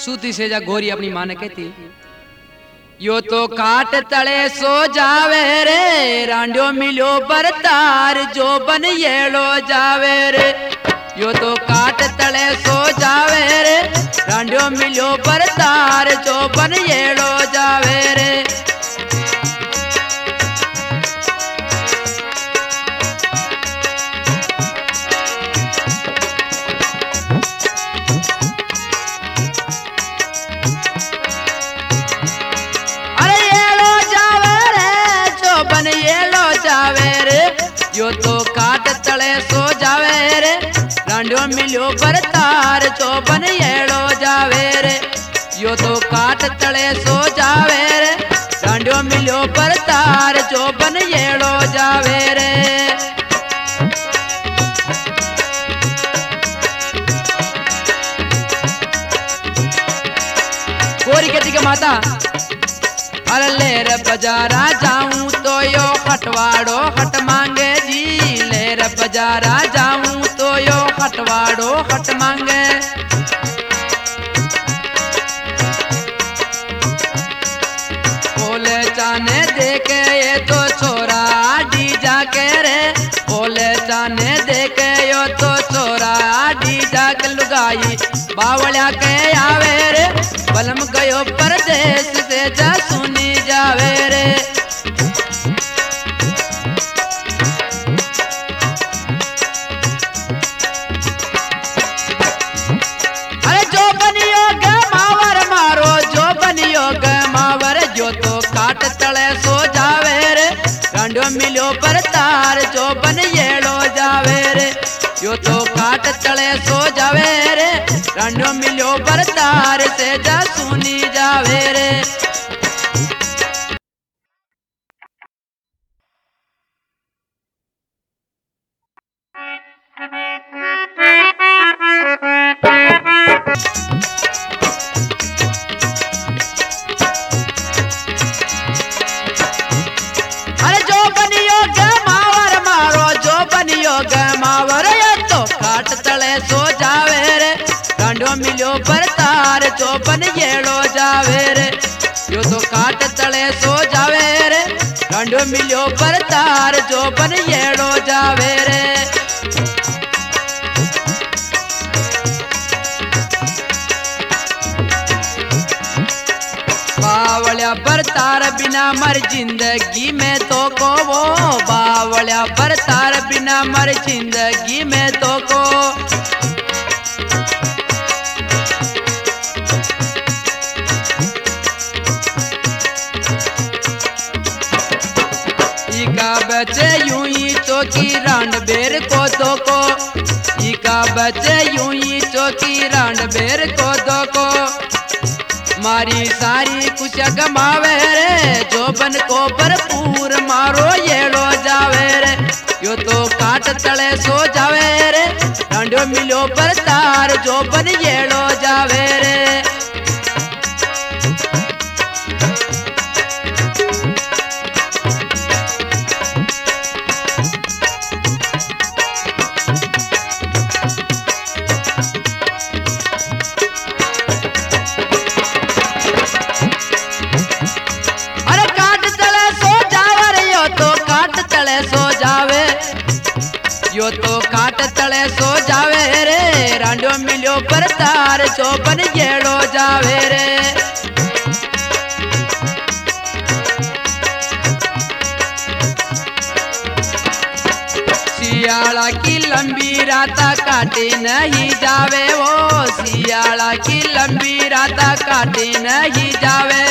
सूती सेजा गोरी अपनी मां ने कहती, यो तो काट तले सो जावे रे, रांडियो मिलो बरतार जो बन येलो जावे रे। यो तो काट तले सो जावे रे, रांडियो मिलो बरतार जो बन येलो जावे रे। यो तो काट तले सो जावे रे, रांडियो मिलो बरतार चौबन येलो जावे रे। यो तो काट तले सो जावे रे, रांडियो मिलो बरतार चौबन येलो जावे रे। गोरी कहती के माता, अरे लेर बजारा जाऊं तो यो खटवाड़ो खट मांगे जी, लेर बजारा जाऊं तो यो खटवाड़ो खट मांगे। बोले चाने देके ये तो छोरा डी जाके रे, बोले चाने देके यो तो छोरा डी जाके लुगाई बावलिया के आवे रे। बलम गयो परदेश से जा सुनी जावे रे। अरे जो बनियो गे मावर मारो, जो बनियो गे मावर, जो तो काट तले सो जावे रे, रांडियो मिलो बरतार जो बन येलो जावे रे। यो तो काट तले सो जावे रे, रांडियो मिलो बरतार से जा सुनी जावे रे। अरे जो बनियो गे मावर मारो, जो बनियो गे मावर, ये तो काट तले सो जावे रे, रांडियो मिलो बरतार चौबन येलो जावे रे। यो तो काट तले सो जावे रे, रांडियो मिलो बरतार चौबन येलो जावे रे। बावलिया बरतार बिना मर जिंदगी में तो को वो, बावलिया बरतार बिना मर जिंदगी में तो को। इका बचे यूं ही चौकी रांड बेर को दो को, इका बचे यूं ही चौकी रांड बेर को दो को। मारी सारी कुछ गमावे रे, जो बन को भरपूर मारो येलो जावे रे। यो तो काट तले सो जावे रे, रांडियो मिलो बरतार जो बन येलो जावे रे। यो तो काट तले सो जावे रे, रांडियो मिलो बरतार चौबन येलो जावे रे। सियाला की लंबी राता काटे नहीं जावे वो, सियाला की लंबी राता काटे नहीं जावे।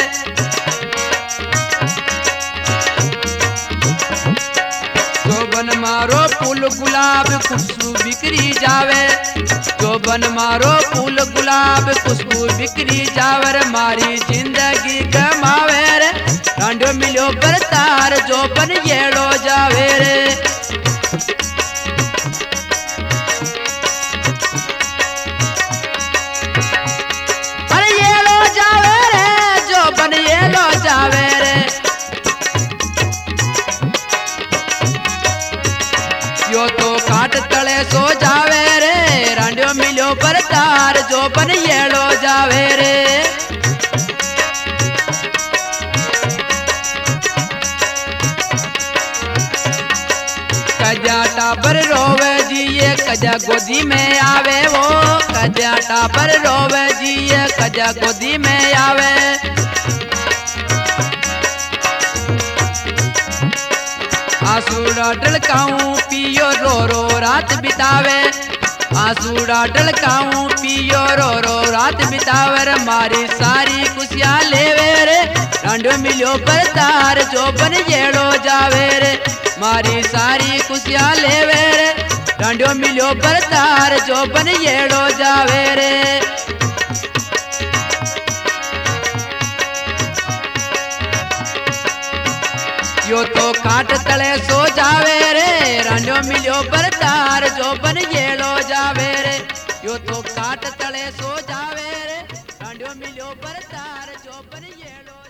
चौबन मारो फूल गुलाब खुशबू बिखरी जावे, चौबन मारो फूल गुलाब खुशबू बिखरी जावर। मारी जिंदगी गमावे रे, रांडियो मिलो बरतार जो बन येलो जावे रे। अरे येलो जावे रे, जो बन येलो जावे रे। यो तो काट तले सो जावे रे, रांडियो मिलो बरतार जो बन येलो जावे रे। कजा गोदी में आवे वो कजा टापर रोवे जी कजा गोदी में आवे। आंसूड़ा ढलकाऊं पियो रो रो रात बितावे आंसूड़ा ढलकाऊं पियो रो रो रात बितावे रे मारी सारी खुशियां लेवे रे डांडो मिलो पर तार जो बन येड़ो जावे रे मारी सारी खुशियां लेवे रे डांडो मिलो पर तार जो बन येड़ो जावे रे। यो तो काट तले सो जावे रे रांडो मिलो पर तार जो बन येड़ो जावे रे यो तो काट तले सो जावे रे रांडो मिलो पर तार जो बन येड़ो